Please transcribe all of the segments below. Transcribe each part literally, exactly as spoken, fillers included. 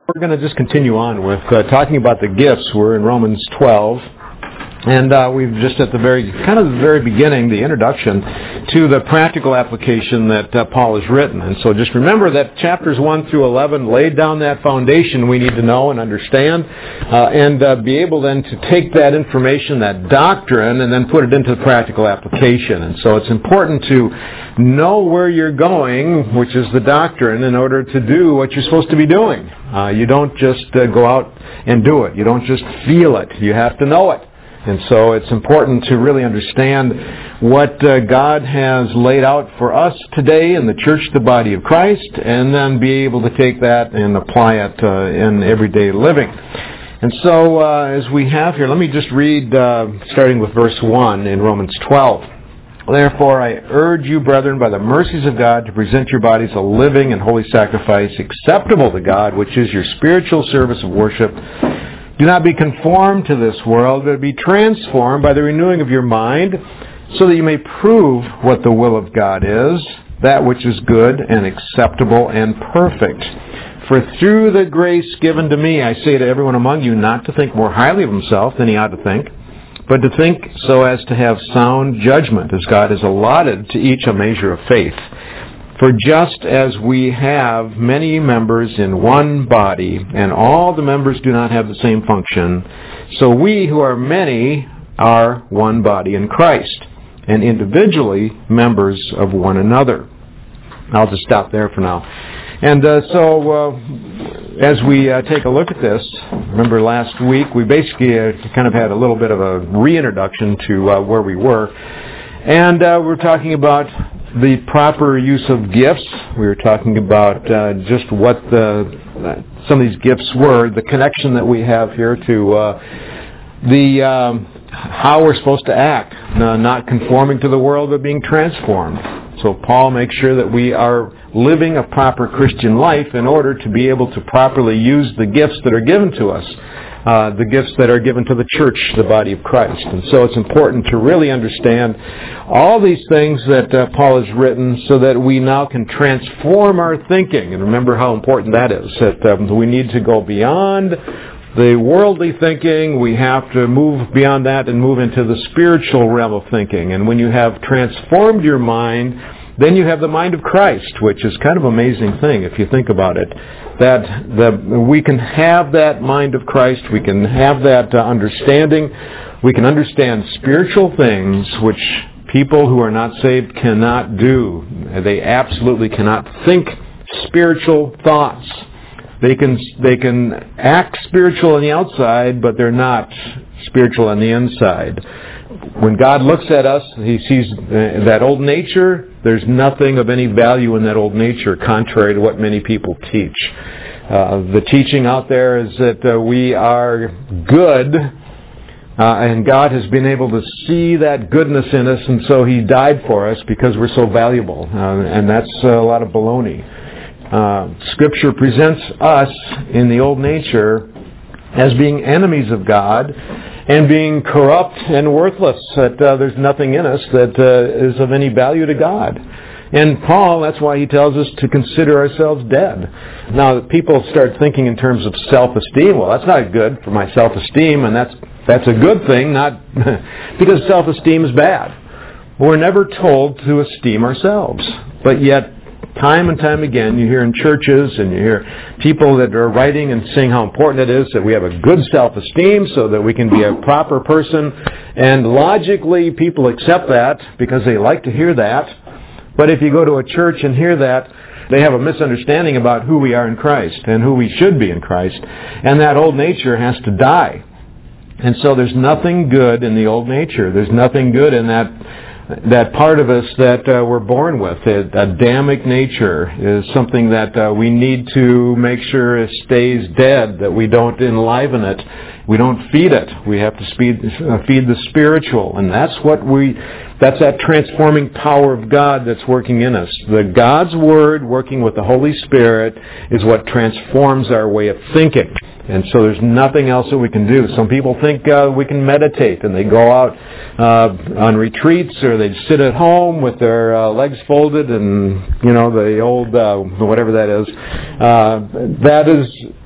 We're going to just continue on with uh, talking about the gifts. We're in Romans twelve. And uh, we've just at the very, kind of the very beginning, the introduction to the practical application that uh, Paul has written. And so just remember that chapters one through eleven laid down that foundation we need to know and understand uh, and uh, be able then to take that information, that doctrine, and then put it into the practical application. And so it's important to know where you're going, which is the doctrine, in order to do what you're supposed to be doing. Uh, you don't just uh, go out and do it. You don't just feel it. You have to know it. And so it's important to really understand what uh, God has laid out for us today in the church, the body of Christ, and then be able to take that and apply it uh, in everyday living. And so uh, as we have here, let me just read, uh, starting with verse one in Romans twelve. Therefore, I urge you, brethren, by the mercies of God, to present your bodies a living and holy sacrifice, acceptable to God, which is your spiritual service of worship. Do not be conformed to this world, but be transformed by the renewing of your mind, so that you may prove what the will of God is, that which is good and acceptable and perfect. For through the grace given to me, I say to everyone among you not to think more highly of himself than he ought to think, but to think so as to have sound judgment, as God has allotted to each a measure of faith. For just as we have many members in one body, and all the members do not have the same function, so we who are many are one body in Christ, and individually members of one another. I'll just stop there for now. And uh, so uh, as we uh, take a look at this, remember last week we basically uh, kind of had a little bit of a reintroduction to uh, where we were. And uh, we're talking about the proper use of gifts. We were talking about uh, just what the uh, some of these gifts were, the connection that we have here to uh, the um, how we're supposed to act, uh, not conforming to the world, but being transformed. So Paul makes sure that we are living a proper Christian life in order to be able to properly use the gifts that are given to us. Uh, the gifts that are given to the church, the body of Christ. And so it's important to really understand all these things that uh, Paul has written so that we now can transform our thinking. And remember how important that is, that um, we need to go beyond the worldly thinking. We have to move beyond that and move into the spiritual realm of thinking. And when you have transformed your mind, then you have the mind of Christ, which is kind of an amazing thing if you think about it. That the, we can have that mind of Christ, we can have that uh, understanding, we can understand spiritual things which people who are not saved cannot do. They absolutely cannot think spiritual thoughts. They can they can act spiritual on the outside, but they're not spiritual on the inside. When God looks at us, He sees that old nature. There's nothing of any value in that old nature, contrary to what many people teach. Uh, the teaching out there is that uh, we are good, uh, and God has been able to see that goodness in us, and so He died for us because we're so valuable. Uh, and that's a lot of baloney. Uh, Scripture presents us in the old nature as being enemies of God and being corrupt and worthless, that uh, there's nothing in us that uh, is of any value to God. And Paul, that's why he tells us to consider ourselves dead. Now, people start thinking in terms of self-esteem. Well, that's not good for my self-esteem, and that's that's a good thing, not because self-esteem is bad. We're never told to esteem ourselves, but yet time and time again, you hear in churches and you hear people that are writing and saying how important it is that we have a good self-esteem so that we can be a proper person. And logically, people accept that because they like to hear that. But if you go to a church and hear that, they have a misunderstanding about who we are in Christ and who we should be in Christ. And that old nature has to die. And so there's nothing good in the old nature. There's nothing good in that that part of us that uh, we're born with. It, Adamic nature is something that uh, we need to make sure it stays dead, that we don't enliven it. We don't feed it. We have to feed, uh, feed the spiritual. And that's what we, that's that transforming power of God that's working in us. The God's Word working with the Holy Spirit is what transforms our way of thinking. And so there's nothing else that we can do. Some people think uh, we can meditate, and they go out uh, on retreats, or they sit at home with their uh, legs folded and, you know, the old, uh, whatever that is. Uh, that is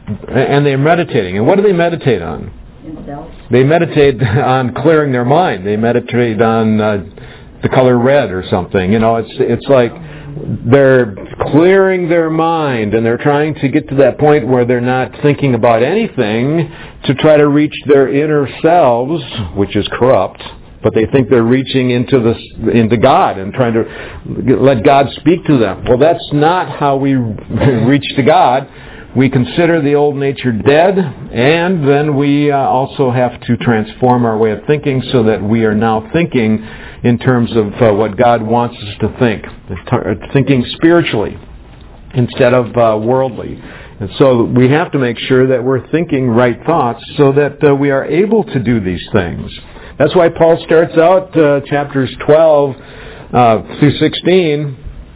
and they're meditating. And what do they meditate on? Themselves. They meditate on clearing their mind. They meditate on uh, the color red or something. You know, it's it's like they're clearing their mind, and they're trying to get to that point where they're not thinking about anything to try to reach their inner selves, which is corrupt. But they think they're reaching into the into God and trying to let God speak to them. Well, that's not how we reach to God. We consider the old nature dead, and then we uh, also have to transform our way of thinking so that we are now thinking in terms of uh, what God wants us to think, thinking spiritually instead of uh, worldly. And so we have to make sure that we're thinking right thoughts so that uh, we are able to do these things. That's why Paul starts out uh, chapters twelve uh, through sixteen,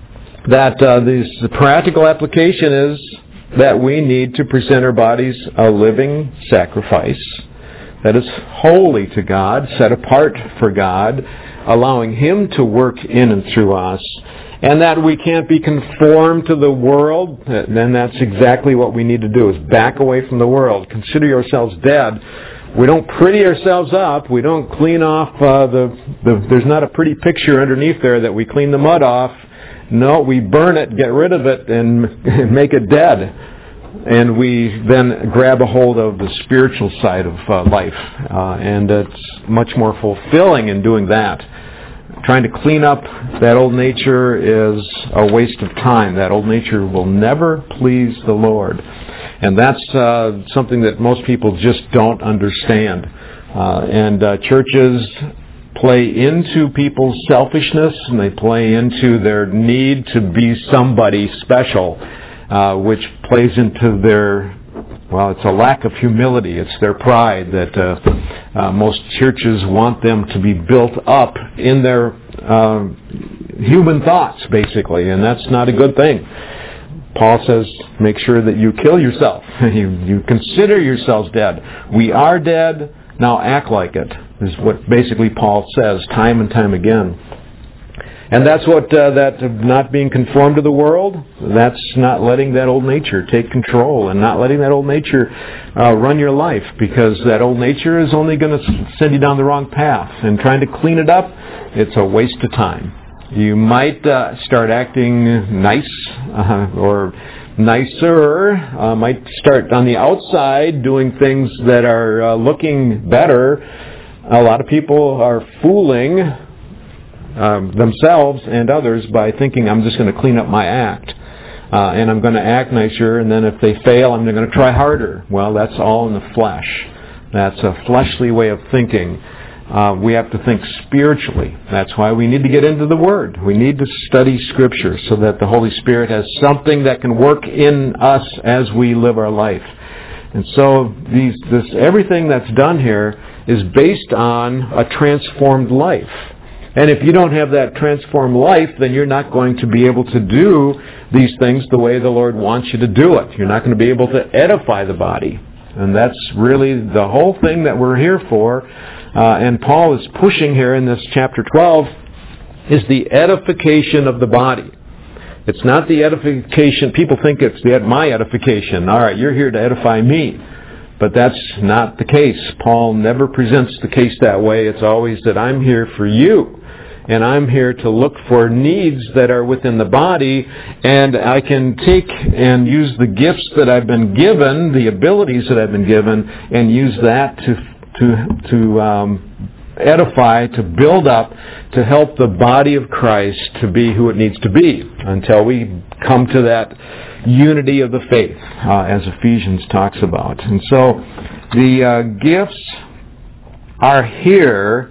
that uh, this, the practical application is that we need to present our bodies a living sacrifice that is holy to God, set apart for God, allowing Him to work in and through us, and that we can't be conformed to the world. Then that's exactly what we need to do, is back away from the world. Consider yourselves dead. We don't pretty ourselves up. We don't clean off uh, the, the... There's not a pretty picture underneath there that we clean the mud off. No, we burn it, get rid of it, and make it dead. And we then grab a hold of the spiritual side of uh, life. Uh, and it's much more fulfilling in doing that. Trying to clean up that old nature is a waste of time. That old nature will never please the Lord. And that's uh, something that most people just don't understand. Uh, and uh, churches play into people's selfishness, and they play into their need to be somebody special, uh, which plays into their, well, it's a lack of humility. It's their pride that uh, uh, most churches want them to be built up in their uh, human thoughts, basically, and that's not a good thing. Paul says, make sure that you kill yourself. you, you consider yourselves dead. We are dead, now act like it, is what basically Paul says time and time again. And that's what, uh, that not being conformed to the world, that's not letting that old nature take control and not letting that old nature uh, run your life, because that old nature is only going to send you down the wrong path. And trying to clean it up, it's a waste of time. You might uh, start acting nice uh, or nicer, uh, might start on the outside doing things that are uh, looking better. A lot of people are fooling um, themselves and others by thinking, I'm just going to clean up my act. Uh, and I'm going to act nicer, and then if they fail, I'm going to try harder. Well, that's all in the flesh. That's a fleshly way of thinking. Uh, we have to think spiritually. That's why we need to get into the Word. We need to study Scripture so that the Holy Spirit has something that can work in us as we live our life. And so these, this, everything that's done here is based on a transformed life. And if you don't have that transformed life, then you're not going to be able to do these things the way the Lord wants you to do it. You're not going to be able to edify the body. And that's really the whole thing that we're here for. Uh, and Paul is pushing here in this chapter twelve is the edification of the body. It's not the edification. People think it's the, my edification. All right, you're here to edify me. But that's not the case. Paul never presents the case that way. It's always that I'm here for you. And I'm here to look for needs that are within the body, and I can take and use the gifts that I've been given, the abilities that I've been given, and use that to to to um, edify, to build up, to help the body of Christ to be who it needs to be until we come to that unity of the faith, uh, as Ephesians talks about. And so the uh, gifts are here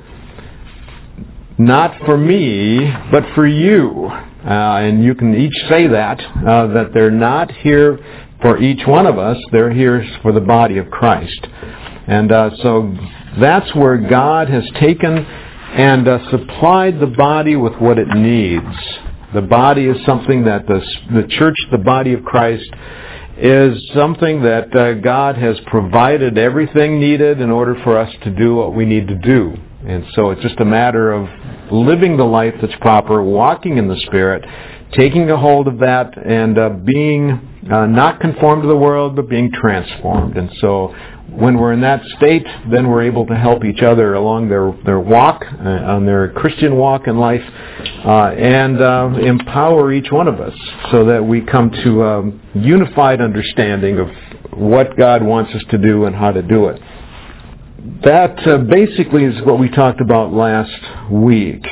not for me, but for you. Uh, and you can each say that, uh, that they're not here for each one of us. They're here for the body of Christ. And uh, so that's where God has taken and uh, supplied the body with what it needs. The body is something that the, the church, the body of Christ, is something that uh, God has provided everything needed in order for us to do what we need to do. And so it's just a matter of living the life that's proper, walking in the Spirit, taking a hold of that, and uh, being uh, not conformed to the world, but being transformed. And so when we're in that state, then we're able to help each other along their, their walk, uh, on their Christian walk in life, uh, and uh, empower each one of us so that we come to a unified understanding of what God wants us to do and how to do it. That uh, basically is what we talked about last week.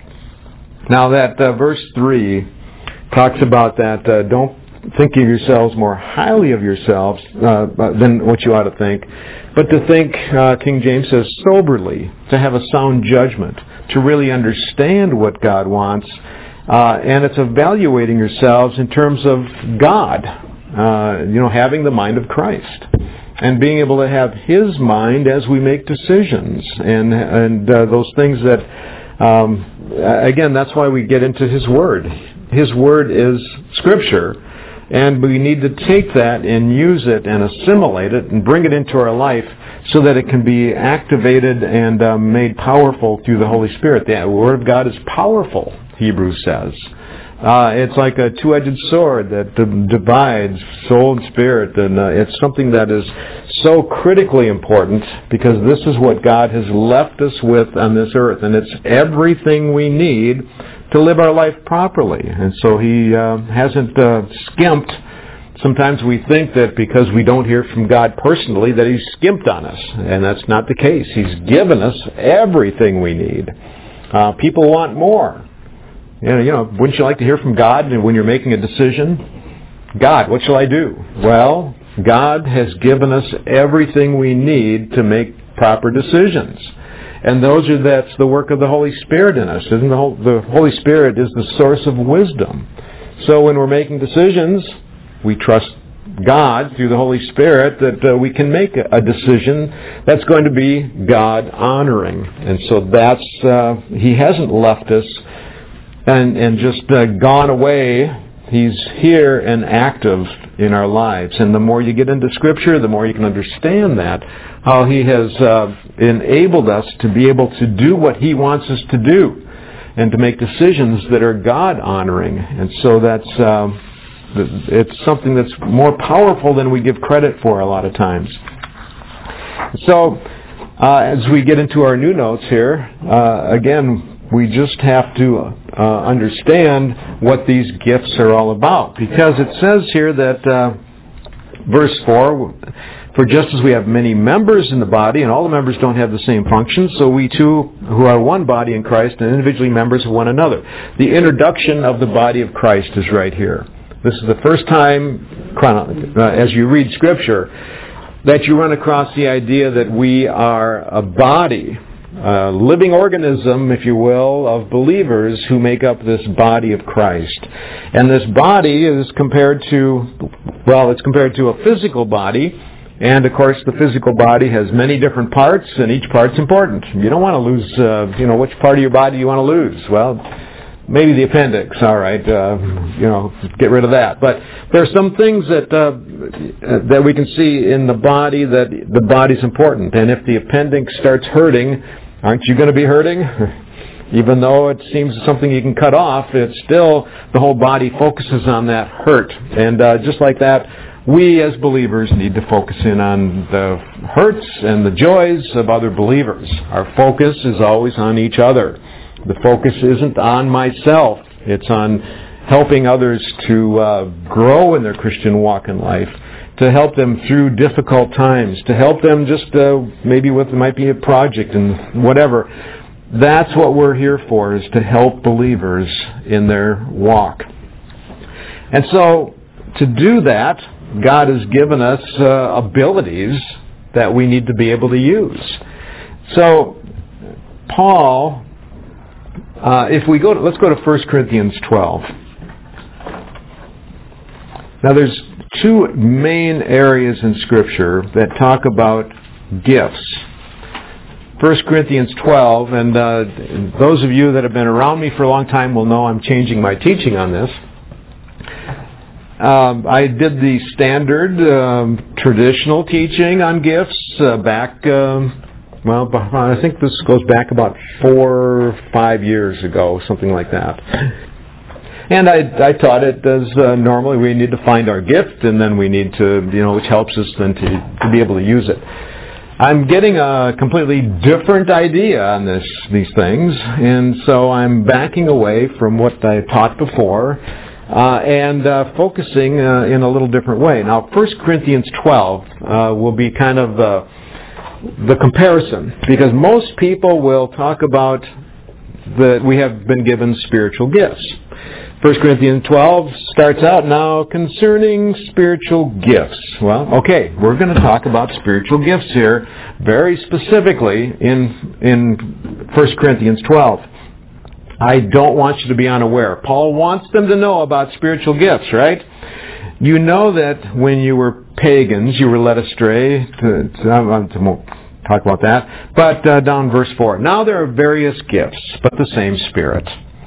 Now that uh, verse three talks about that, uh, don't think of yourselves more highly of yourselves uh, than what you ought to think, but to think, uh, King James says, soberly, to have a sound judgment, to really understand what God wants, uh, and it's evaluating yourselves in terms of God, uh, you know, having the mind of Christ, and being able to have His mind as we make decisions, and and uh, those things that, um, again, that's why we get into His Word. His Word is Scripture. And we need to take that and use it and assimilate it and bring it into our life so that it can be activated and uh, made powerful through the Holy Spirit. The Word of God is powerful, Hebrews says. Uh, it's like a two-edged sword that d- divides soul and spirit, and uh, it's something that is so critically important because this is what God has left us with on this earth, and it's everything we need to live our life properly. And so He uh, hasn't uh, skimped. Sometimes we think that because we don't hear from God personally that He's skimped on us, and that's not the case. He's given us everything we need. Uh, people want more. You know, you know, wouldn't you like to hear from God when you're making a decision? God, what shall I do? Well, God has given us everything we need to make proper decisions. And those are that's the work of the Holy Spirit in us. Isn't the, whole, the Holy Spirit is the source of wisdom. So when we're making decisions, we trust God through the Holy Spirit that uh, we can make a, a decision that's going to be God-honoring. And so that's, uh, He hasn't left us and, and just uh, gone away. He's here and active in our lives. And the more you get into Scripture, the more you can understand that, how He has uh, enabled us to be able to do what He wants us to do and to make decisions that are God-honoring. And so that's uh, it's something that's more powerful than we give credit for a lot of times. So uh, as we get into our new notes here, uh, again, we just have to uh, understand what these gifts are all about. Because it says here that, uh, verse four, for just as we have many members in the body, and all the members don't have the same function, so we too, who are one body in Christ, and individually members of one another. The introduction of the body of Christ is right here. This is the first time, uh, as you read Scripture, that you run across the idea that we are a body, a living organism, if you will, of believers who make up this body of Christ. And this body is compared to, well, it's compared to a physical body. And, of course, the physical body has many different parts, and each part's important. You don't want to lose, uh, you know, which part of your body you want to lose. Well, maybe the appendix, all right, uh, you know, get rid of that. But there are some things that uh, that we can see in the body that the body's important. And if the appendix starts hurting, aren't you going to be hurting? Even though it seems something you can cut off, it's still, the whole body focuses on that hurt. And uh, just like that, we as believers need to focus in on the hurts and the joys of other believers. Our focus is always on each other. The focus isn't on myself. It's on helping others to uh, grow in their Christian walk in life, to help them through difficult times, to help them just uh, maybe with, it might be a project and whatever. That's what we're here for, is to help believers in their walk. And so, to do that, God has given us uh, abilities that we need to be able to use. So, Paul, uh, if we go to, let's go to First Corinthians twelve. Now, there's two main areas in Scripture that talk about gifts. First Corinthians twelve, and uh, those of you that have been around me for a long time will know I'm changing my teaching on this. Um, I did the standard um, traditional teaching on gifts uh, back, um, well, I think this goes back about four or five years ago, something like that. And I, I taught it as uh, normally we need to find our gift, and then we need to, you know, which helps us then to, to be able to use it. I'm getting a completely different idea on this, these things, and so I'm backing away from what I taught before uh, and uh, focusing uh, in a little different way. Now, First Corinthians twelve uh, will be kind of the, the comparison, because most people will talk about that we have been given spiritual gifts. First Corinthians twelve starts out now concerning spiritual gifts. Well, okay, we're going to talk about spiritual gifts here very specifically in in First Corinthians twelve. I don't want you to be unaware. Paul wants them to know about spiritual gifts, right? You know that when you were pagans, you were led astray. To, to, I won't talk about that. But uh, down verse four. Now there are various gifts, but the same Spirit.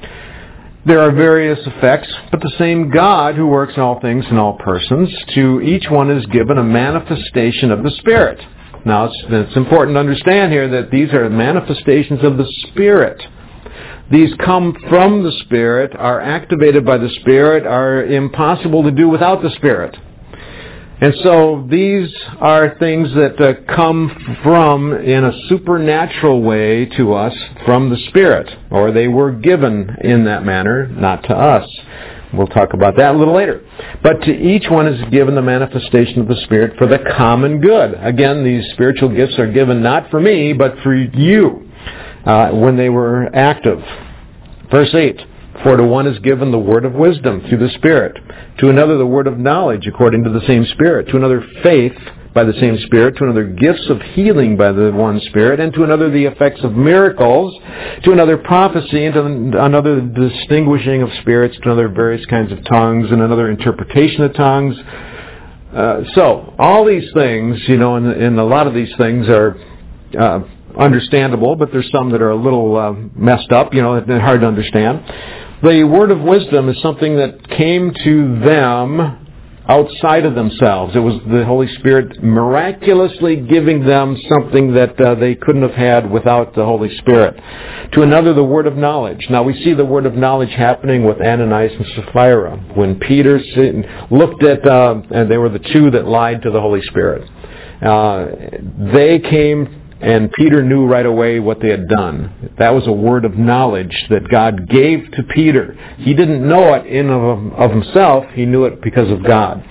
There are various effects, but the same God who works in all things in all persons. To each one is given a manifestation of the Spirit. Now, it's, it's important to understand here that these are manifestations of the Spirit. These come from the Spirit, are activated by the Spirit, are impossible to do without the Spirit. And so these are things that uh, come from, in a supernatural way to us from the Spirit, or they were given in that manner, not to us. We'll talk about that a little later. But to each one is given the manifestation of the Spirit for the common good. Again, these spiritual gifts are given not for me, but for you uh, when they were active. Verse eight. For to one is given the word of wisdom through the Spirit, to another the word of knowledge according to the same Spirit, to another faith by the same Spirit, to another gifts of healing by the one Spirit, and to another the effects of miracles, to another prophecy, and to another distinguishing of spirits, to another various kinds of tongues, and another interpretation of tongues. Uh, so, all these things, you know, and, and a lot of these things are uh, understandable, but there's some that are a little uh, messed up, you know, they're hard to understand. The word of wisdom is something that came to them outside of themselves. It was the Holy Spirit miraculously giving them something that uh, they couldn't have had without the Holy Spirit. To another, the word of knowledge. Now, we see the word of knowledge happening with Ananias and Sapphira. When Peter looked at, uh, and they were the two that lied to the Holy Spirit. Uh, they came, and Peter knew right away what they had done. That was a word of knowledge that God gave to Peter. He didn't know it in of, of himself. He knew it because of God.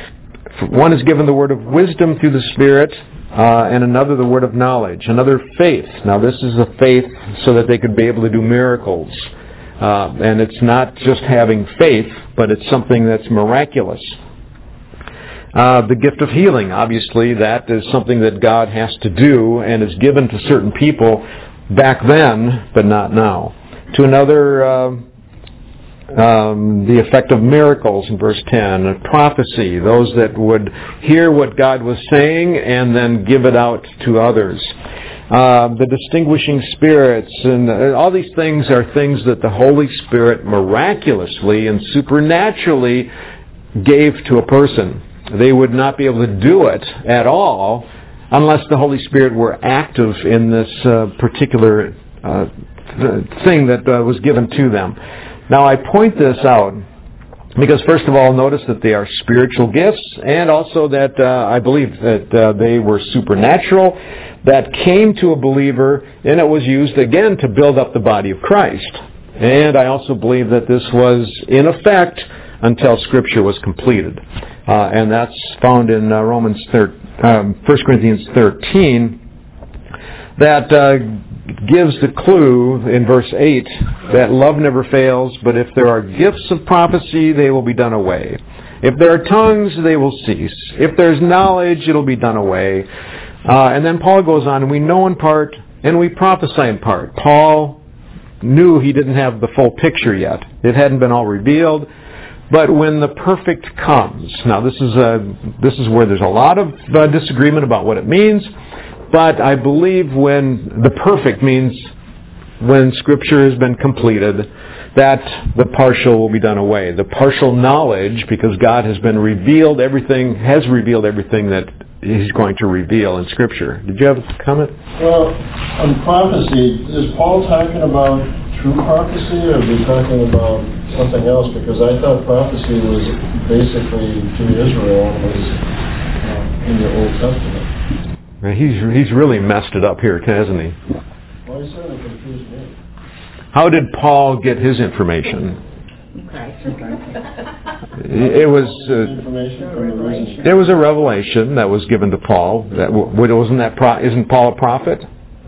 One is given the word of wisdom through the Spirit, uh, and another the word of knowledge. Another faith. Now this is a faith so that they could be able to do miracles. Uh, and it's not just having faith, but it's something that's miraculous. Uh, the gift of healing, obviously, that is something that God has to do and is given to certain people back then, but not now. To another, uh, um, the effect of miracles in verse ten, a prophecy, those that would hear what God was saying and then give it out to others. Uh, the distinguishing spirits, and all these things are things that the Holy Spirit miraculously and supernaturally gave to a person. They would not be able to do it at all unless the Holy Spirit were active in this uh, particular uh, thing that uh, was given to them. Now, I point this out because, first of all, notice that they are spiritual gifts, and also that uh, I believe that uh, they were supernatural, that came to a believer, and it was used again to build up the body of Christ. And I also believe that this was in effect until Scripture was completed. Uh, and that's found in uh, Romans thir- um, First Corinthians thirteen, that uh, gives the clue in verse eight that love never fails, but if there are gifts of prophecy, they will be done away. If there are tongues, they will cease. If there's knowledge, it'll be done away. Uh, and then Paul goes on, and we know in part, and we prophesy in part. Paul knew he didn't have the full picture yet. It hadn't been all revealed. But when the perfect comes, now this is a, this is where there's a lot of uh, disagreement about what it means, but I believe when the perfect means when Scripture has been completed, that the partial will be done away. The partial knowledge, because God has been revealed everything, has revealed everything that He's going to reveal in Scripture. Did you have a comment? Well, on prophecy, is Paul talking about true prophecy, or are we talking about something else? Because I thought prophecy was basically to Israel and was uh, in the Old Testament. He's he's really messed it up here, hasn't he? Well, he certainly confused me. How did Paul get his information? It was uh, there was a revelation that was given to Paul. That wasn't that pro- isn't Paul a prophet?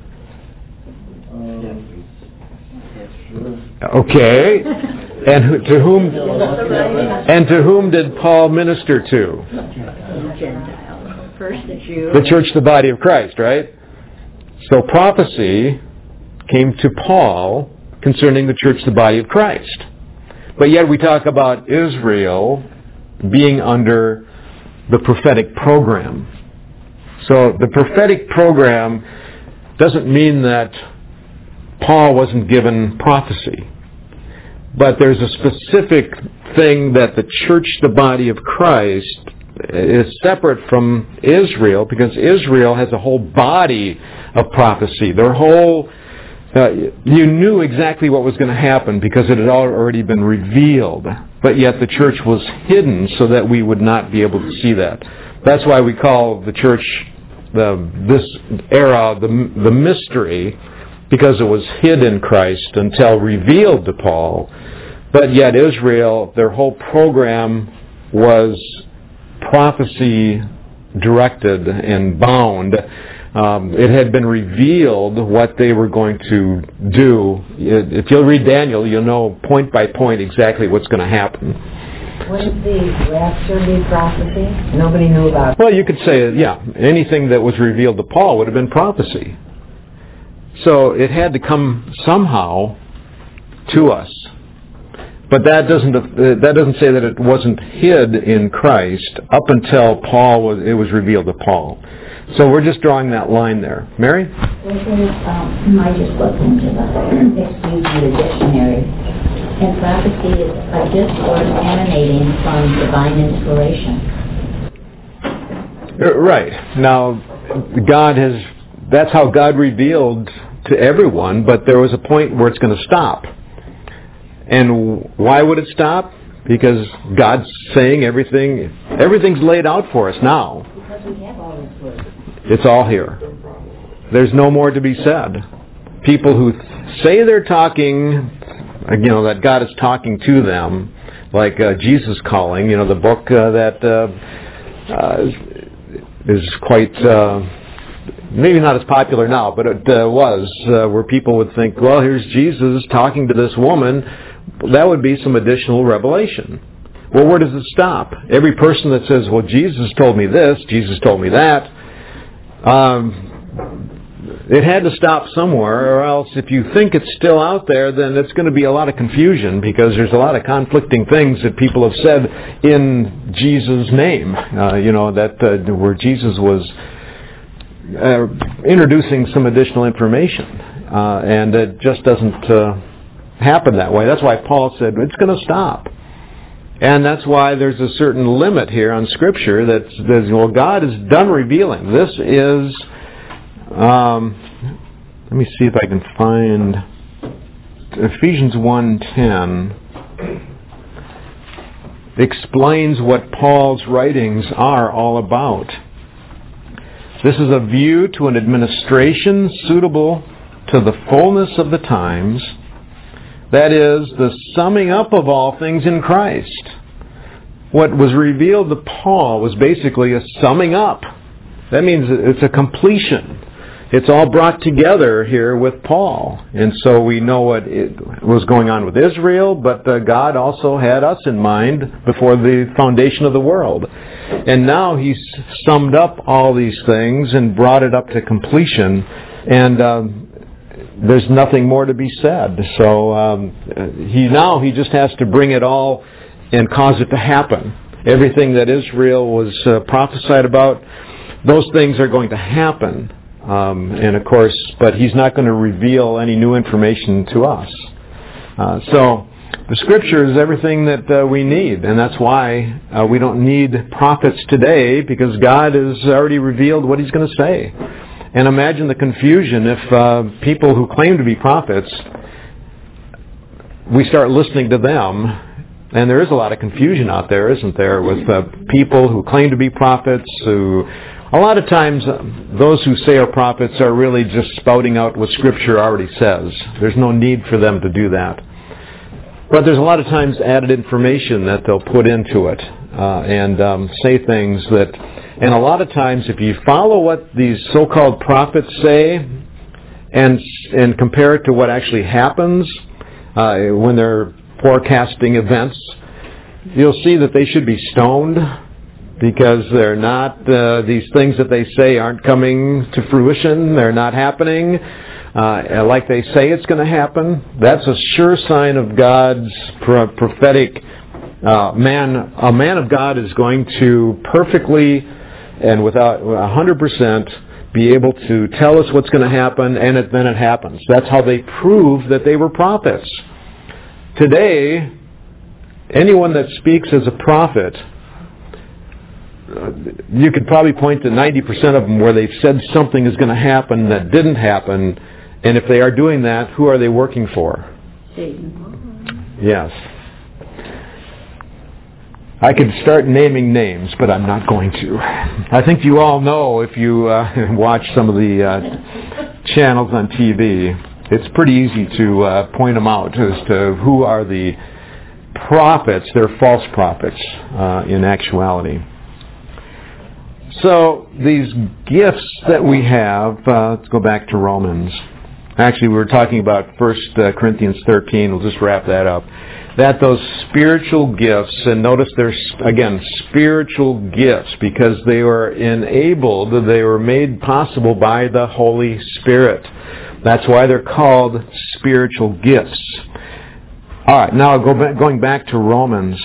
Um, okay, and who, to whom and to whom did Paul minister to? First the Jew. The church, the body of Christ, right? So prophecy came to Paul concerning the church, the body of Christ. But yet we talk about Israel being under the prophetic program. So the prophetic program doesn't mean that Paul wasn't given prophecy. But there's a specific thing that the church, the body of Christ, is separate from Israel, because Israel has a whole body of prophecy. Their whole Uh, you knew exactly what was going to happen because it had already been revealed, but yet the church was hidden so that we would not be able to see that. That's why we call the church, the, this era, the, the mystery, because it was hid in Christ until revealed to Paul. But yet Israel, their whole program was prophecy directed and bound. Um, it had been revealed what they were going to do. If you'll read Daniel, you'll know point by point exactly what's going to happen. Wouldn't the rapture be prophecy? Nobody knew about it. Well, you could say, yeah, anything that was revealed to Paul would have been prophecy. So it had to come somehow to us. But that doesn't that doesn't say that it wasn't hid in Christ up until Paul was it was revealed to Paul. So we're just drawing that line there. Mary? Um, I just looked into the, excuse me, the dictionary. And prophecy is a discourse emanating from divine inspiration. Right. Now, God has, that's how God revealed to everyone, but there was a point where it's going to stop. And why would it stop? Because God's saying everything, everything's laid out for us now. Because we have all this word. It's all here. There's no more to be said. People who say they're talking, you know, that God is talking to them, like uh, Jesus Calling, you know, the book uh, that uh, uh, is quite, uh, maybe not as popular now, but it uh, was, uh, where people would think, well, here's Jesus talking to this woman. That would be some additional revelation. Well, where does it stop? Every person that says, well, Jesus told me this, Jesus told me that, Um, it had to stop somewhere, or else if you think it's still out there, then it's going to be a lot of confusion, because there's a lot of conflicting things that people have said in Jesus' name, uh, you know, that uh, where Jesus was uh, introducing some additional information, uh, and it just doesn't uh, happen that way. That's why Paul said it's going to stop. And that's why there's a certain limit here on Scripture that says, well, God is done revealing. This is, um, let me see if I can find Ephesians one ten explains what Paul's writings are all about. This is a view to an administration suitable to the fullness of the times, that is, the summing up of all things in Christ. What was revealed to Paul was basically a summing up. That means it's a completion. It's all brought together here with Paul. And so we know what it was going on with Israel, but uh, God also had us in mind before the foundation of the world. And now He's summed up all these things and brought it up to completion. And um, there's nothing more to be said. So um, he now he just has to bring it all and cause it to happen. Everything that Israel was uh, prophesied about, those things are going to happen. Um, and of course, but he's not going to reveal any new information to us. Uh, so the Scripture is everything that uh, we need, and that's why uh, we don't need prophets today, because God has already revealed what He's going to say. And imagine the confusion if uh, people who claim to be prophets we start listening to them, and there is a lot of confusion out there, isn't there, with uh, people who claim to be prophets, who a lot of times uh, those who say are prophets are really just spouting out what Scripture already says. There's no need for them to do that. But there's a lot of times added information that they'll put into it uh, and um, say things that, and a lot of times if you follow what these so-called prophets say and and compare it to what actually happens uh, when they're forecasting events, you'll see that they should be stoned because they're not, uh, these things that they say aren't coming to fruition, they're not happening. Uh, like they say it's going to happen. That's a sure sign of God's pro- prophetic uh, man. A man of God is going to perfectly and without one hundred percent be able to tell us what's going to happen, and it, then it happens. That's how they prove that they were prophets. Today, anyone that speaks as a prophet, uh, you could probably point to ninety percent of them where they've said something is going to happen that didn't happen. And if they are doing that, who are they working for? Satan. Yes. I could start naming names, but I'm not going to. I think you all know if you uh, watch some of the uh, channels on T V. It's pretty easy to uh, point them out as to who are the prophets. They're false prophets uh, in actuality. So these gifts that we have, uh, let's go back to Romans. Actually, we were talking about First Corinthians thirteen. We'll just wrap that up. That those spiritual gifts, and notice they're, again, spiritual gifts because they were enabled, they were made possible by the Holy Spirit. That's why they're called spiritual gifts. All right, now go back, going back to Romans.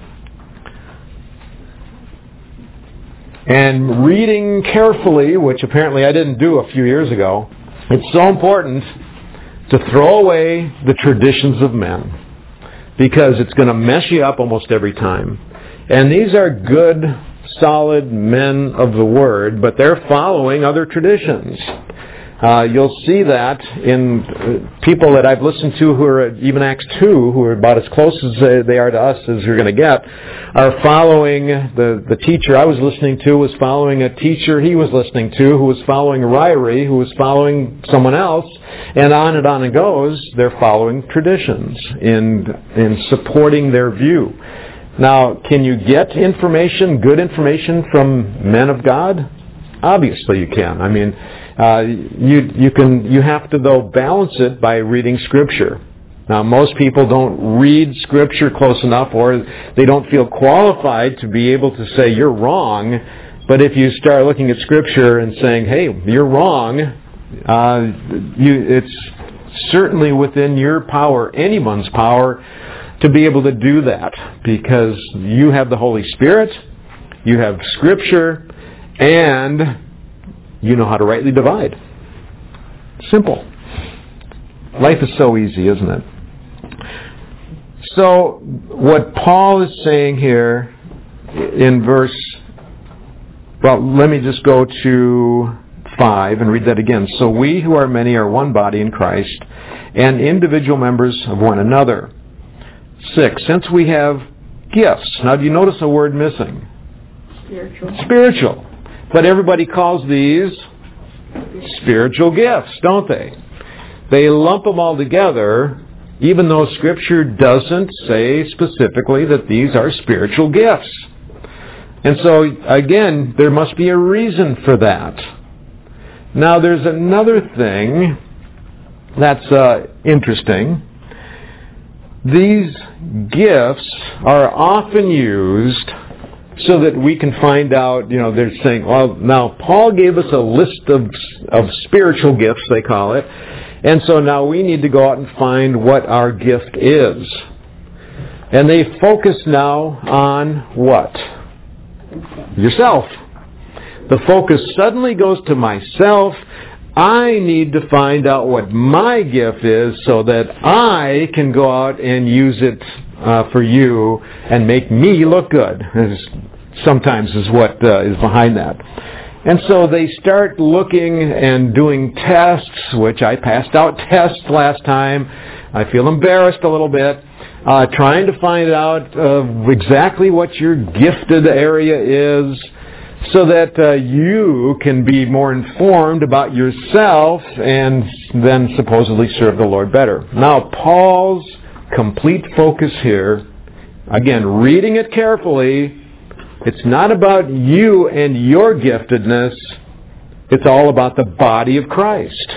And reading carefully, which apparently I didn't do a few years ago, it's so important to throw away the traditions of men because it's going to mess you up almost every time. And these are good, solid men of the Word, but they're following other traditions. Uh, you'll see that in uh, people that I've listened to who are, even Acts two, who are about as close as they are to us as you're going to get, are following, the, the teacher I was listening to was following a teacher he was listening to who was following Ryrie, who was following someone else, and on and on it goes. They're following traditions in, in supporting their view. Now, can you get information, good information from men of God? Obviously you can. I mean, Uh, you you can you have to though balance it by reading Scripture. Now most people don't read Scripture close enough, or they don't feel qualified to be able to say you're wrong. But if you start looking at Scripture and saying, "Hey, you're wrong," uh, you it's certainly within your power, anyone's power, to be able to do that because you have the Holy Spirit, you have Scripture, and you know how to rightly divide. Simple. Life is so easy, isn't it? So, what Paul is saying here in verse, well, let me just go to five and read that again. So we who are many are one body in Christ, and individual members of one another. Six, since we have gifts. Now, do you notice a word missing? Spiritual. Spiritual. But everybody calls these spiritual gifts, don't they? They lump them all together, even though Scripture doesn't say specifically that these are spiritual gifts. And so, again, there must be a reason for that. Now, there's another thing that's uh, interesting. These gifts are often used so that we can find out, you know, they're saying, well, now Paul gave us a list of of spiritual gifts, they call it, and so now we need to go out and find what our gift is. And they focus now on what? Yourself. The focus suddenly goes to myself. I need to find out what my gift is so that I can go out and use it uh, for you and make me look good. Sometimes is what uh, is behind that. And so they start looking and doing tests, which I passed out tests last time. I feel embarrassed a little bit, uh, trying to find out uh, exactly what your gifted area is, so that uh, you can be more informed about yourself and then supposedly serve the Lord better. Now, Paul's complete focus here, again, reading it carefully, it's not about you and your giftedness. It's all about the body of Christ.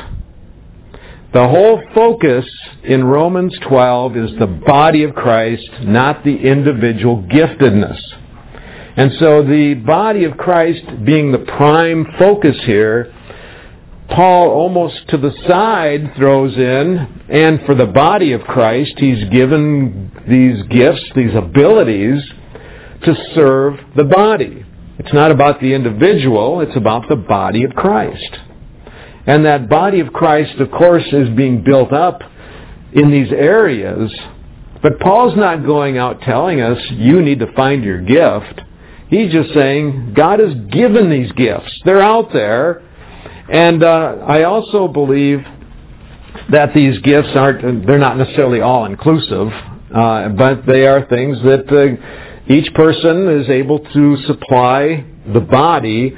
The whole focus in Romans twelve is the body of Christ, not the individual giftedness. And so the body of Christ being the prime focus here, Paul almost to the side throws in, and for the body of Christ, he's given these gifts, these abilities to serve the body. It's not about the individual, it's about the body of Christ. And that body of Christ, of course, is being built up in these areas, but Paul's not going out telling us, you need to find your gift. He's just saying, God has given these gifts. They're out there. And uh, I also believe that these gifts aren't, they're not necessarily all-inclusive, uh, but they are things that uh, each person is able to supply the body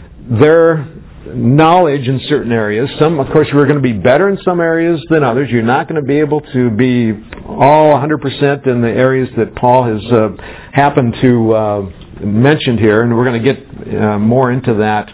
their knowledge in certain areas. Some, of course, we're going to be better in some areas than others. You're not going to be able to be all one hundred percent in the areas that Paul has uh, happened to uh, mentioned here, and we're going to get uh, more into that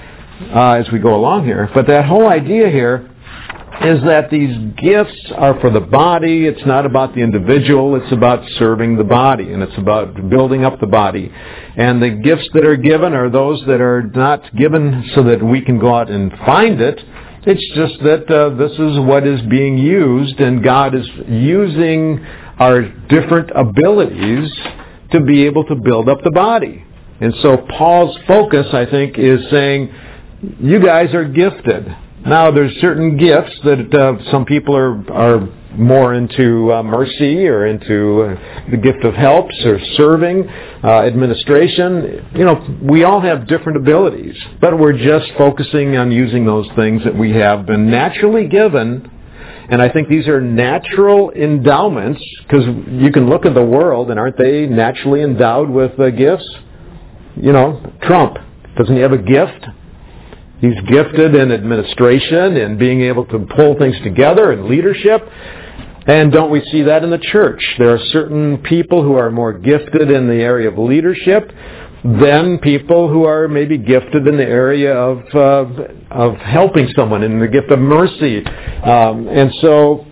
uh, as we go along here. But that whole idea here is that these gifts are for the body. It's not about the individual. It's about serving the body, and it's about building up the body. And the gifts that are given are those that are not given so that we can go out and find it. It's just that uh, this is what is being used, and God is using our different abilities to be able to build up the body. And so Paul's focus, I think, is saying, you guys are gifted. Now, there's certain gifts that uh, some people are are more into uh, mercy or into uh, the gift of helps or serving, uh, administration. You know, we all have different abilities, but we're just focusing on using those things that we have been naturally given. And I think these are natural endowments, because you can look at the world, and aren't they naturally endowed with uh, gifts? You know, Trump, doesn't he have a gift? He's gifted in administration and being able to pull things together and leadership. And don't we see that in the church? There are certain people who are more gifted in the area of leadership than people who are maybe gifted in the area of uh, of helping someone, in the gift of mercy. Um, and so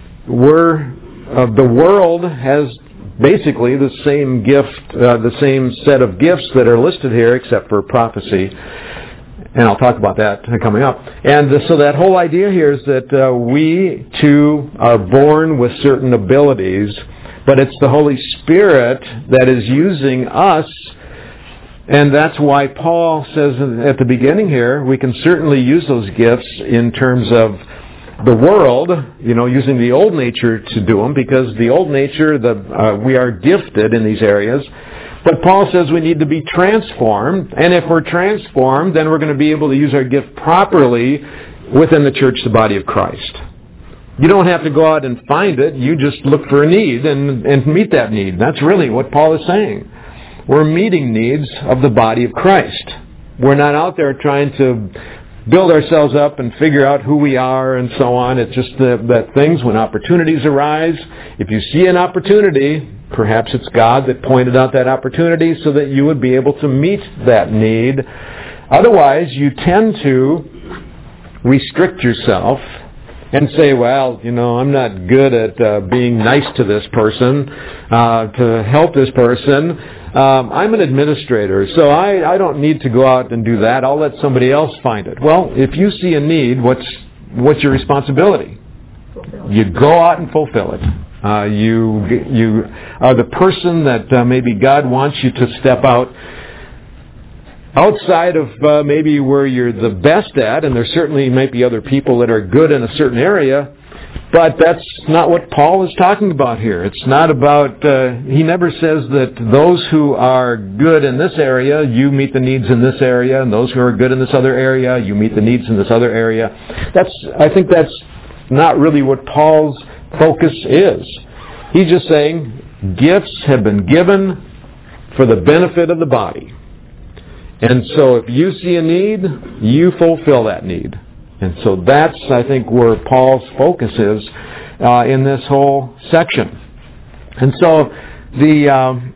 we're uh, the world has basically the same gift, uh, the same set of gifts that are listed here, except for prophecy. And I'll talk about that coming up. And so that whole idea here is that uh, we, too, are born with certain abilities, but it's the Holy Spirit that is using us. And that's why Paul says at the beginning here, we can certainly use those gifts in terms of the world, you know, using the old nature to do them, because the old nature, the uh, we are gifted in these areas. But Paul says we need to be transformed, and if we're transformed, then we're going to be able to use our gift properly within the church, the body of Christ. You don't have to go out and find it. You just look for a need and, and meet that need. That's really what Paul is saying. We're meeting needs of the body of Christ. We're not out there trying to build ourselves up and figure out who we are and so on. It's just that, that things, when opportunities arise, if you see an opportunity, perhaps it's God that pointed out that opportunity so that you would be able to meet that need. Otherwise, you tend to restrict yourself and say, well, you know, I'm not good at uh, being nice to this person, uh, to help this person. Um, I'm an administrator, so I, I don't need to go out and do that. I'll let somebody else find it. Well, if you see a need, what's what's your responsibility? You go out and fulfill it. Uh, you you are the person that uh, maybe God wants you to step out outside of uh, maybe where you're the best at, and there certainly might be other people that are good in a certain area, But that's not what Paul is talking about here. It's not about, uh, he never says that those who are good in this area, you meet the needs in this area, and those who are good in this other area, you meet the needs in this other area. That's, I think that's not really what Paul's focus is. He's just saying gifts have been given for the benefit of the body. And so if you see a need, you fulfill that need. And so that's, I think, where Paul's focus is uh, in this whole section. And so the um,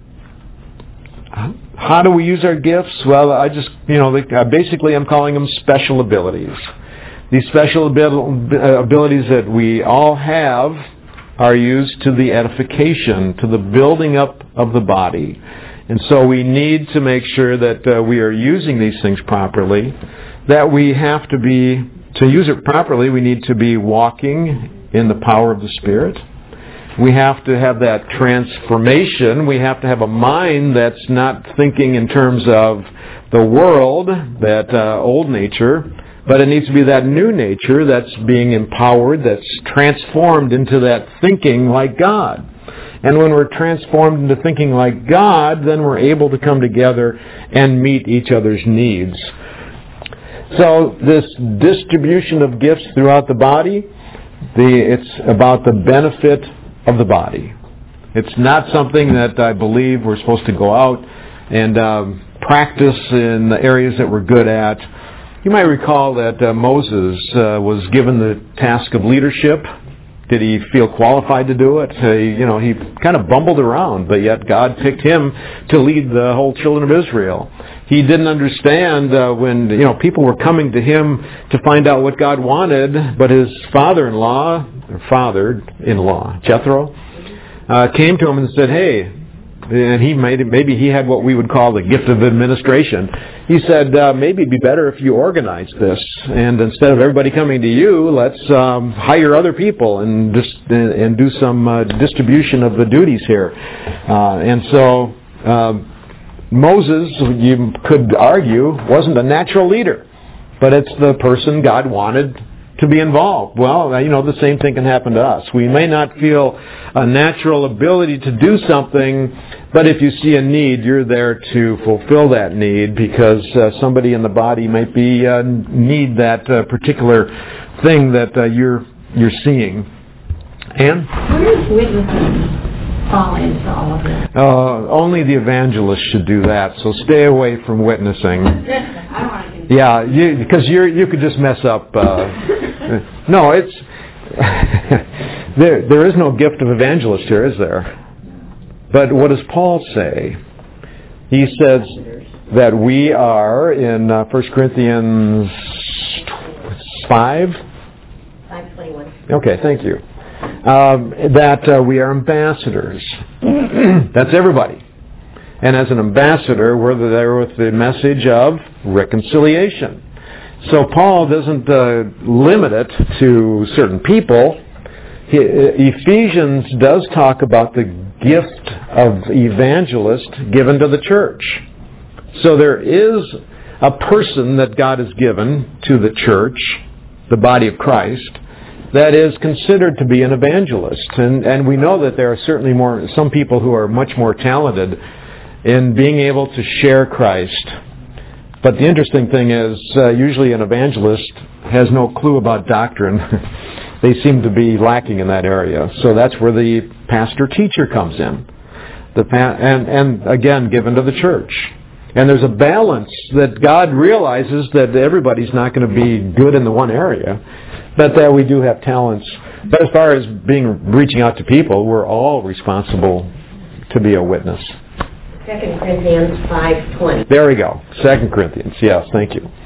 how do we use our gifts? Well, I just, you know, basically I'm calling them special abilities. These special abilities that we all have are used to the edification, to the building up of the body. And so we need to make sure that uh, we are using these things properly, that we have to be, to use it properly, we need to be walking in the power of the Spirit. We have to have that transformation. We have to have a mind that's not thinking in terms of the world, that uh, old nature, but it needs to be that new nature that's being empowered, that's transformed into that thinking like God. And when we're transformed into thinking like God, then we're able to come together and meet each other's needs. So this distribution of gifts throughout the body, the, it's about the benefit of the body. It's not something that I believe we're supposed to go out and uh, practice in the areas that we're good at. You might recall that uh, Moses uh, was given the task of leadership. Did he feel qualified to do it? Uh, you know, he kind of bumbled around, but yet God picked him to lead the whole children of Israel. He didn't understand uh, when, you know, people were coming to him to find out what God wanted, but his father-in-law, or father-in-law, Jethro, uh, came to him and said, hey, and he made, maybe he had what we would call the gift of administration. He said, uh, maybe it'd be better if you organize this, and instead of everybody coming to you, let's um, hire other people and just and do some uh, distribution of the duties here. Uh, and so uh, Moses, you could argue, wasn't a natural leader, but it's the person God wanted to be involved. Well, you know, the same thing can happen to us. We may not feel a natural ability to do something, but if you see a need, you're there to fulfill that need because uh, somebody in the body might be uh, need that uh, particular thing that uh, you're you're seeing. Ann? Where does witnessing fall into all of that? Uh, only the evangelist should do that, so stay away from witnessing. I don't want to do Yeah, you, because you you could just mess up. Uh, no, it's there. There is no gift of evangelist here, is there? But what does Paul say? He says that we are in uh, First Corinthians five. five twenty-one. Okay, thank you. Um, that uh, we are ambassadors. That's everybody. And as an ambassador, we're there with the message of reconciliation. So Paul doesn't uh, limit it to certain people. He, Ephesians does talk about the gift of evangelist given to the church. So there is a person that God has given to the church, the body of Christ, that is considered to be an evangelist. And, and we know that there are certainly more some people who are much more talented in being able to share Christ. But the interesting thing is, uh, usually an evangelist has no clue about doctrine. They seem to be lacking in that area. So that's where the pastor-teacher comes in. The pa- and, and again, given to the church. And there's a balance that God realizes that everybody's not going to be good in the one area, but that we do have talents. But as far as being reaching out to people, we're all responsible to be a witness. Second Corinthians five twenty. There we go. Second Corinthians. Yes, thank you.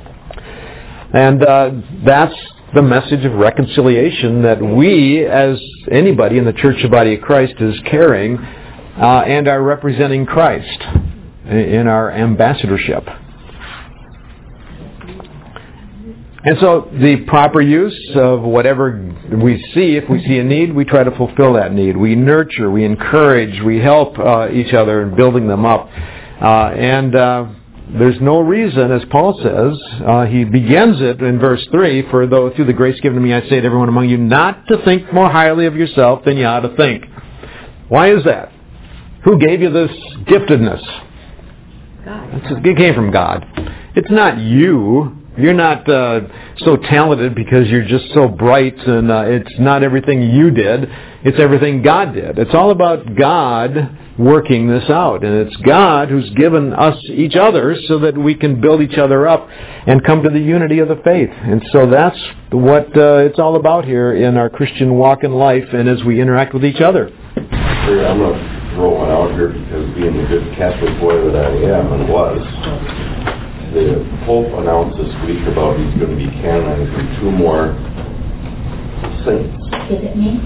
And uh, that's the message of reconciliation that we, as anybody in the Church of Body of Christ, is carrying uh, and are representing Christ in our ambassadorship. And so the proper use of whatever we see, if we see a need, we try to fulfill that need. We nurture, we encourage, we help uh, each other in building them up. Uh, and uh, there's no reason, as Paul says, uh, he begins it in verse three, for though through the grace given to me I say to everyone among you not to think more highly of yourself than you ought to think. Why is that? Who gave you this giftedness? God. It came from God. It's not you. You're not uh, so talented because you're just so bright, and uh, it's not everything you did. It's everything God did. It's all about God working this out. And it's God who's given us each other so that we can build each other up and come to the unity of the faith. And so that's what uh, it's all about here in our Christian walk in life and as we interact with each other. Sure, I'm going to throw one out here because being the good Catholic boy that I am and was, the Pope announced this week about he's going to be canonizing two more saints. Is it me?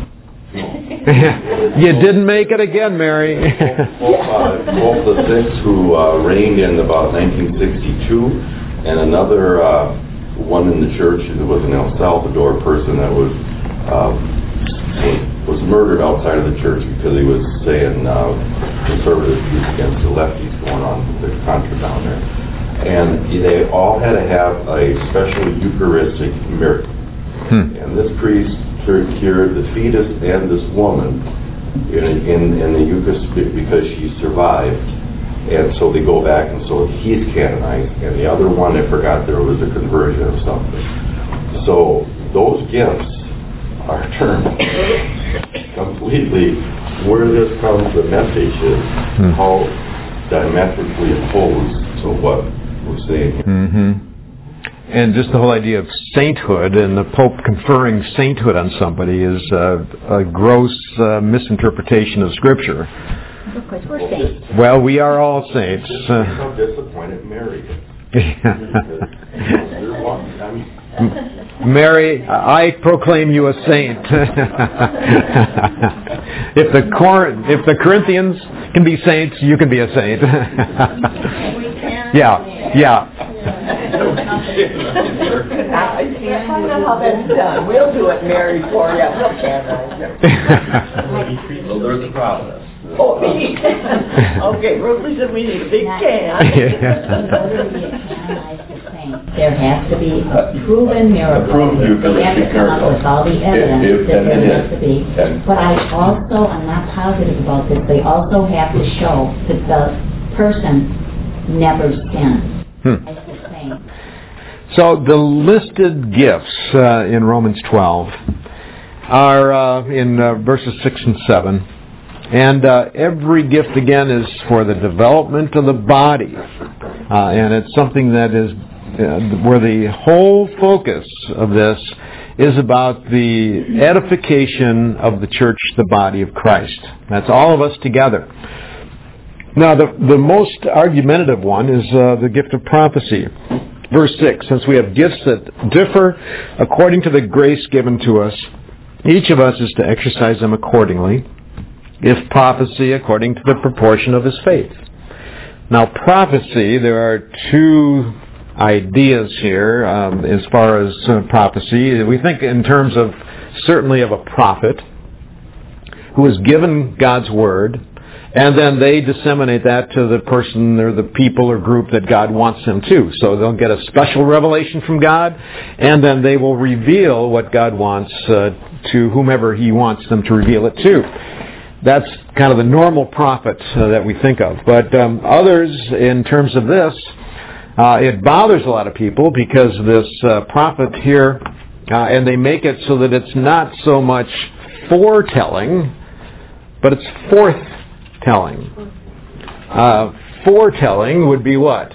You didn't make it again, Mary. Pope, uh, Pope the Sixth, who uh, reigned in about nineteen sixty-two, and another uh, one in the church that was an El Salvador person that was uh, was murdered outside of the church because he was saying uh, conservative views against the lefties going on with the Contra down there. And they all had to have a special Eucharistic miracle. Hmm. And this priest cured the fetus and this woman in, in, in the Eucharist because she survived. And so they go back, and so he's canonized. And the other one, I forgot, there was a conversion of something. So those gifts are turned completely where this comes, the message is hmm. how diametrically opposed to what we're saying. Mm-hmm. And just the whole idea of sainthood and the Pope conferring sainthood on somebody is uh, a gross uh, misinterpretation of Scripture. Of course, we're saints. Well, we are all saints. I'm disappointed Mary. Mary, I proclaim you a saint. if the Cor- if the Corinthians can be saints, you can be a saint. yeah, yeah. I don't know how that's done. We'll do it, Mary, for you. We'll canonize you. Well, there's a problem. Oh, okay, Ruby said we need a big can. There has to be a proven miracle. We have to come up with all the evidence that there has to be. But I also, I'm not positive about this, they also have to show that the person never sinned. Hmm. That's the same. So the listed gifts uh, in Romans twelve are uh, in uh, verses six and seven. And uh, every gift, again, is for the development of the body. Uh, and it's something that is uh, where the whole focus of this is about the edification of the church, the body of Christ. That's all of us together. Now, the, the most argumentative one is uh, the gift of prophecy. Verse six, since we have gifts that differ according to the grace given to us, each of us is to exercise them accordingly. If prophecy, according to the proportion of his faith. Now, prophecy, there are two ideas here um, as far as uh, prophecy. We think in terms of, certainly of a prophet who is given God's word, and then they disseminate that to the person or the people or group that God wants them to. So they'll get a special revelation from God, and then they will reveal what God wants uh, to whomever he wants them to reveal it to. That's kind of the normal prophet uh, that we think of. But um, others, in terms of this, uh, it bothers a lot of people because this uh, prophet here, uh, and they make it so that it's not so much foretelling, but it's forthtelling. Uh, foretelling would be what?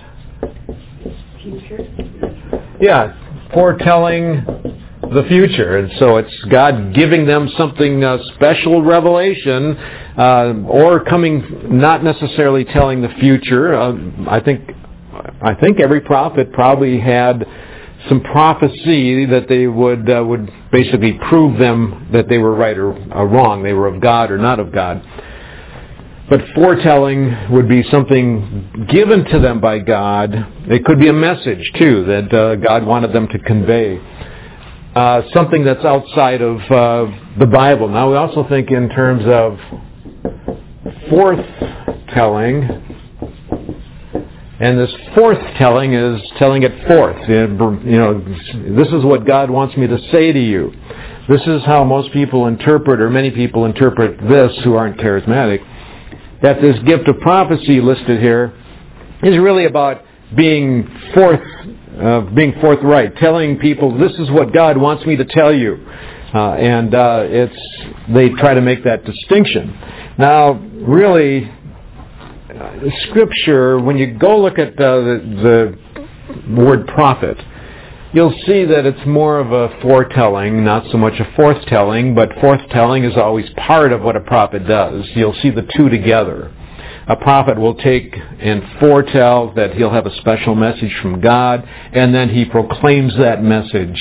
Future. Yeah, foretelling the future. And so it's God giving them something, uh, special revelation, uh, or coming, not necessarily telling the future. Uh, I think, I think every prophet probably had some prophecy that they would uh, would basically prove them that they were right or, or wrong, they were of God or not of God. But foretelling would be something given to them by God. It could be a message too that uh, God wanted them to convey. Uh, something that's outside of uh, the Bible. Now, we also think in terms of forthtelling. And this fourth telling is telling it forth. You know, this is what God wants me to say to you. This is how most people interpret, or many people interpret this who aren't charismatic, that this gift of prophecy listed here is really about being forth, uh, being forthright, telling people this is what God wants me to tell you. Uh, and uh, it's they try to make that distinction. Now, really, uh, Scripture, when you go look at uh, the, the word prophet, you'll see that it's more of a foretelling, not so much a forthtelling, but forthtelling is always part of what a prophet does. You'll see the two together. A prophet will take and foretell that he'll have a special message from God, and then he proclaims that message.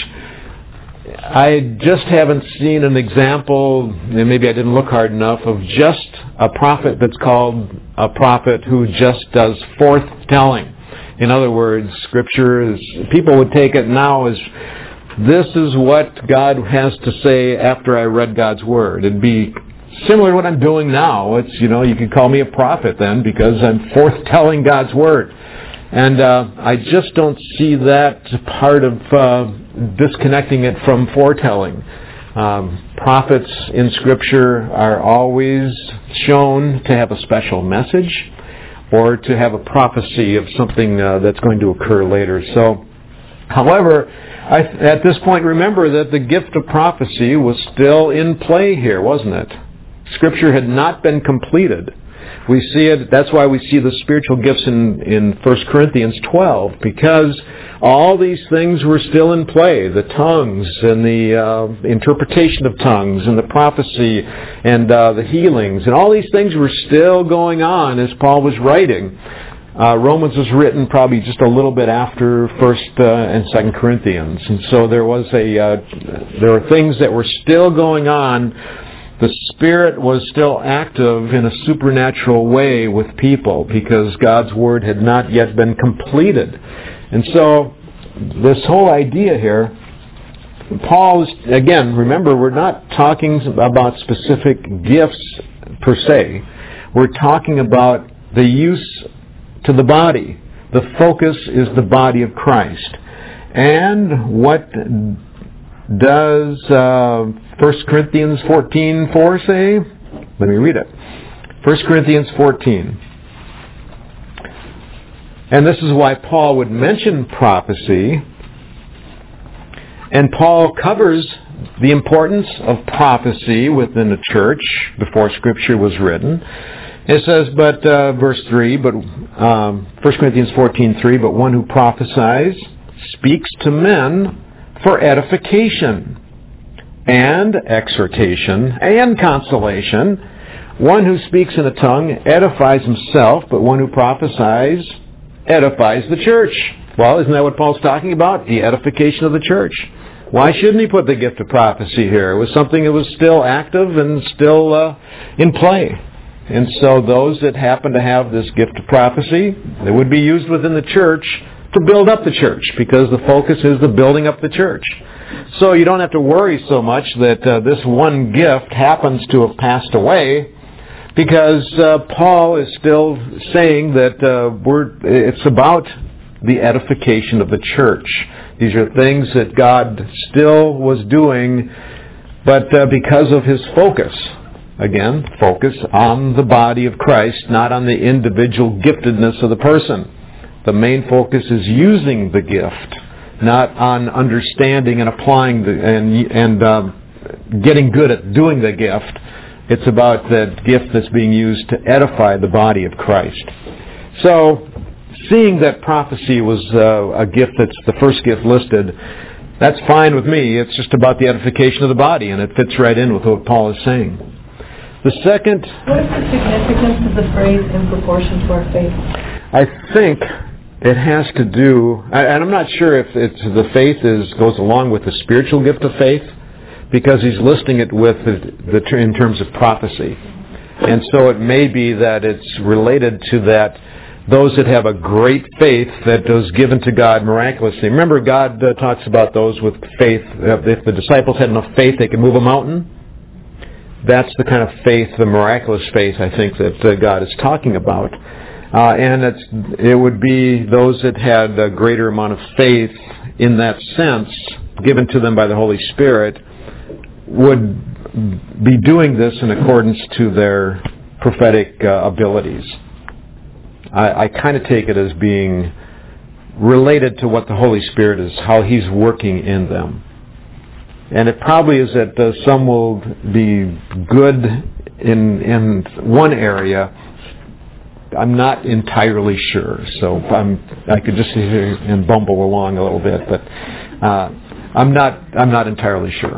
I just haven't seen an example, and maybe I didn't look hard enough, of just a prophet that's called a prophet who just does forthtelling. In other words, Scripture is, people would take it now as, this is what God has to say after I read God's Word. It'd be similar to what I'm doing now. It's, you know, you could call me a prophet then because I'm forthtelling God's Word. And uh, I just don't see that part of uh, disconnecting it from foretelling. Um, prophets in Scripture are always shown to have a special message or to have a prophecy of something uh, that's going to occur later. So, however, I, at this point, remember that the gift of prophecy was still in play here, wasn't it? Scripture had not been completed. We see it, that's why we see the spiritual gifts in, in First Corinthians twelve, because all these things were still in play. The tongues and the uh, interpretation of tongues and the prophecy and uh, the healings. And all these things were still going on as Paul was writing. Uh, Romans was written probably just a little bit after First uh, and Second Corinthians. And so there was a, uh, there were things that were still going on. The Spirit was still active in a supernatural way with people because God's Word had not yet been completed. And so this whole idea here, Paul's, again, remember, we're not talking about specific gifts per se. We're talking about the use to the body. The focus is the body of Christ. And what does uh, First Corinthians fourteen four say? Let me read it. First Corinthians fourteen. And this is why Paul would mention prophecy. And Paul covers the importance of prophecy within the church before Scripture was written. It says, but, uh, verse three, but um, First Corinthians fourteen three, but one who prophesies speaks to men for edification and exhortation and consolation. One who speaks in a tongue edifies himself, but one who prophesies edifies the church. Well, isn't that what Paul's talking about? The edification of the church. Why shouldn't he put the gift of prophecy here? It was something that was still active and still uh, in play. And so those that happen to have this gift of prophecy, they would be used within the church to build up the church, because the focus is the building up the church. So you don't have to worry so much that uh, this one gift happens to have passed away, because uh, Paul is still saying that uh, we're, it's about the edification of the church. These are things that God still was doing, but uh, because of His focus, again, focus on the body of Christ, not on the individual giftedness of the person. The main focus is using the gift, not on understanding and applying the, and and um, getting good at doing the gift. It's about that gift that's being used to edify the body of Christ. So, seeing that prophecy was uh, a gift that's the first gift listed, that's fine with me. It's just about the edification of the body, and it fits right in with what Paul is saying. The second... What is the significance of the phrase in proportion to our faith? I think it has to do, and I'm not sure if it's the faith is goes along with the spiritual gift of faith, because he's listing it with the, the in terms of prophecy. And so it may be that it's related to that, those that have a great faith that was given to God miraculously. Remember, God uh, talks about those with faith. If the disciples had enough faith, they could move a mountain. That's the kind of faith, the miraculous faith, I think, that uh, God is talking about. Uh, and it's, it would be those that had a greater amount of faith in that sense, given to them by the Holy Spirit, would be doing this in accordance to their prophetic uh, abilities. I, I kind of take it as being related to what the Holy Spirit is, how He's working in them. And it probably is that uh, some will be good in in one area. I'm not entirely sure, so I'm I could just sit here and bumble along a little bit, but uh, I'm not I'm not entirely sure.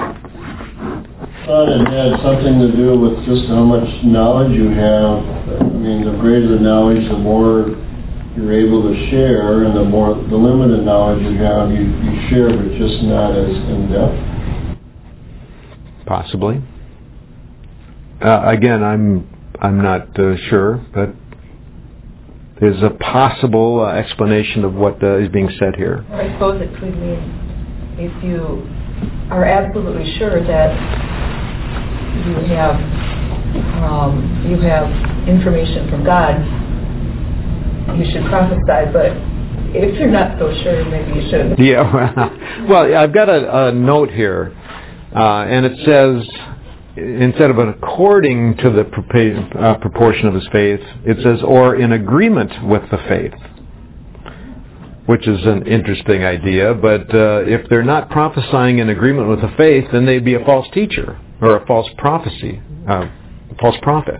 I thought it had something to do with just how much knowledge you have. I mean, the greater the knowledge, the more you're able to share, and the more the limited knowledge you have, you, you share, but just not as in depth. Possibly. Uh, again, I'm I'm not uh, sure, but there's a possible uh, explanation of what uh, is being said here. I suppose it could mean if you are absolutely sure that you have um, you have information from God, you should prophesy. But if you're not so sure, maybe you shouldn't. Yeah. Well, I've got a, a note here, uh, and it says, instead of an according to the propa- uh, proportion of his faith, it says, or in agreement with the faith, which is an interesting idea. But uh, if they're not prophesying in agreement with the faith, then they'd be a false teacher or a false prophecy, uh, a false prophet.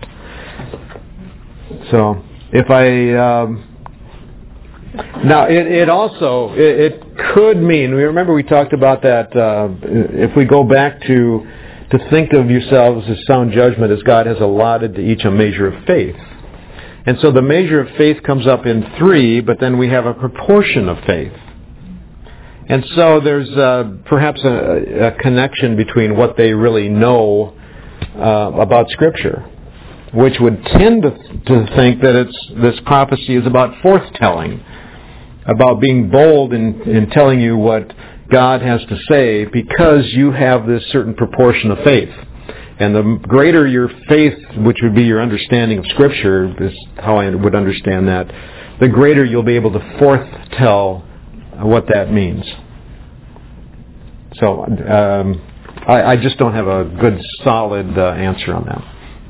So if I... Um, now, it, it also, it, it could mean, we remember we talked about that, uh, if we go back to to think of yourselves as sound judgment, as God has allotted to each a measure of faith. And so the measure of faith comes up in three, but then we have a proportion of faith. And so there's uh, perhaps a, a connection between what they really know uh, about Scripture, which would tend to, to think that it's this prophecy is about forthtelling, about being bold in, in telling you what God has to say, because you have this certain proportion of faith. And the greater your faith, which would be your understanding of Scripture, is how I would understand that, the greater you'll be able to foretell what that means. So um, I, I just don't have a good, solid uh, answer on that.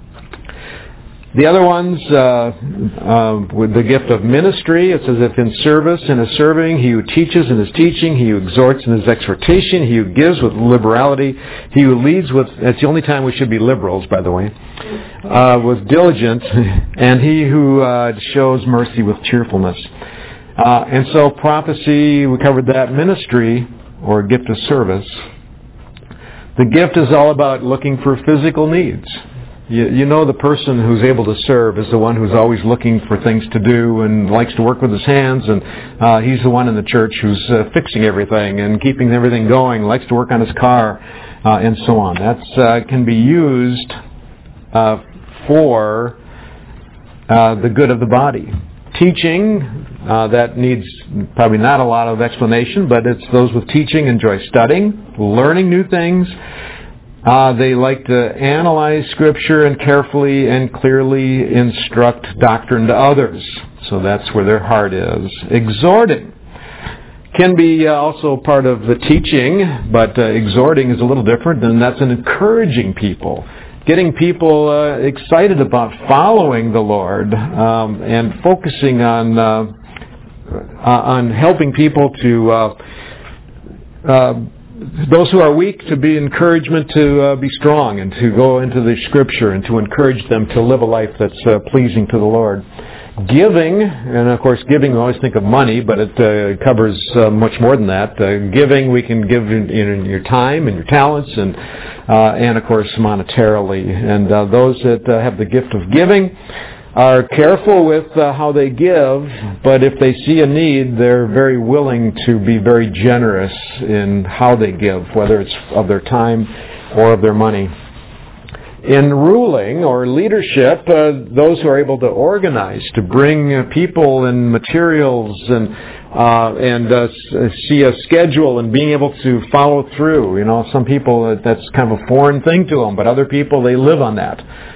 The other ones, uh, uh, with the gift of ministry, it says, if in service and is serving, he who teaches in his teaching, he who exhorts in his exhortation, he who gives with liberality, he who leads with, that's the only time we should be liberals, by the way, uh, with diligence, and he who uh, shows mercy with cheerfulness. Uh, and so prophecy, we covered that, ministry, or gift of service. The gift is all about looking for physical needs. You, you know the person who's able to serve is the one who's always looking for things to do and likes to work with his hands, and uh, he's the one in the church who's uh, fixing everything and keeping everything going, likes to work on his car, uh, and so on. That uh, can be used uh, for uh, the good of the body. Teaching, uh, that needs probably not a lot of explanation, but it's those with teaching enjoy studying, learning new things. Uh, they like to analyze Scripture and carefully and clearly instruct doctrine to others. So that's where their heart is. Exhorting can be uh, also part of the teaching, but uh, exhorting is a little different, and that's an encouraging people. Getting people uh, excited about following the Lord um, and focusing on uh, uh, on helping people to uh, uh, those who are weak to be encouragement to uh, be strong and to go into the Scripture and to encourage them to live a life that's uh, pleasing to the Lord. Giving, and of course giving, we always think of money, but it uh, covers uh, much more than that. Uh, giving, we can give in, in your time and your talents, and uh, and of course monetarily. And uh, those that uh, have the gift of giving are careful with uh, how they give, but if they see a need, they're very willing to be very generous in how they give, whether it's of their time or of their money. In ruling or leadership, uh, those who are able to organize, to bring uh, people and materials and uh, and uh, see a schedule and being able to follow through. You know, some people, uh, that's kind of a foreign thing to them, but other people, they live on that.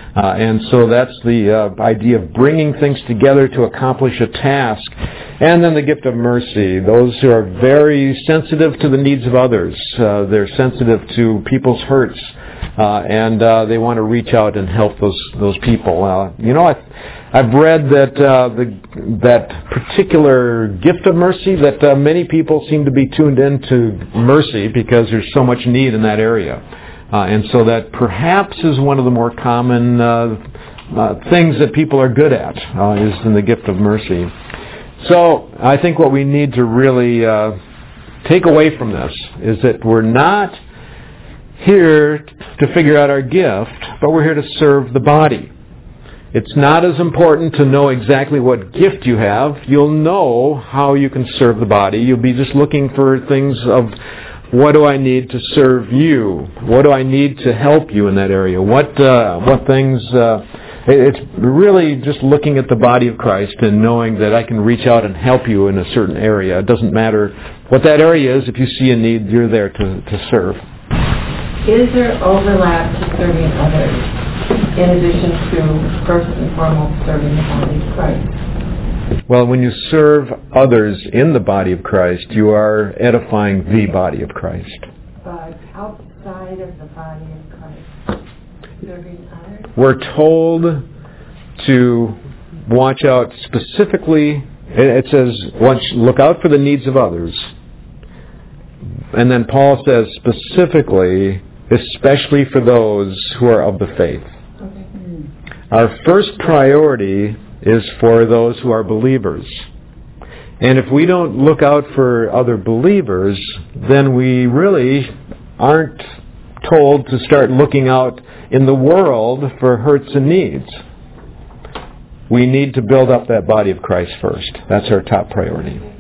Uh, and so that's the uh, idea of bringing things together to accomplish a task. And then the gift of mercy, those who are very sensitive to the needs of others. Uh, they're sensitive to people's hurts, uh, and uh, they want to reach out and help those those people. Uh, you know, I, I've read that uh, the that particular gift of mercy, that uh, many people seem to be tuned into mercy because there's so much need in that area. Uh, and so that perhaps is one of the more common uh, uh, things that people are good at, uh, is in the gift of mercy. So I think what we need to really uh, take away from this is that we're not here to figure out our gift, but we're here to serve the body. It's not as important to know exactly what gift you have. You'll know how you can serve the body. You'll be just looking for things of, what do I need to serve you? What do I need to help you in that area? What uh, what things... Uh, it's really just looking at the body of Christ and knowing that I can reach out and help you in a certain area. It doesn't matter what that area is. If you see a need, you're there to, to serve. Is there overlap to serving others in addition to, first and foremost, serving the body of Christ? Well, when you serve others in the body of Christ, you are edifying the body of Christ. But outside of the body of Christ, serving others? We're told to watch out specifically. It says, watch, look out for the needs of others. And then Paul says specifically, especially for those who are of the faith. Okay. Our first priority is for those who are believers. And if we don't look out for other believers, then we really aren't told to start looking out in the world for hurts and needs. We need to build up that body of Christ first. That's our top priority.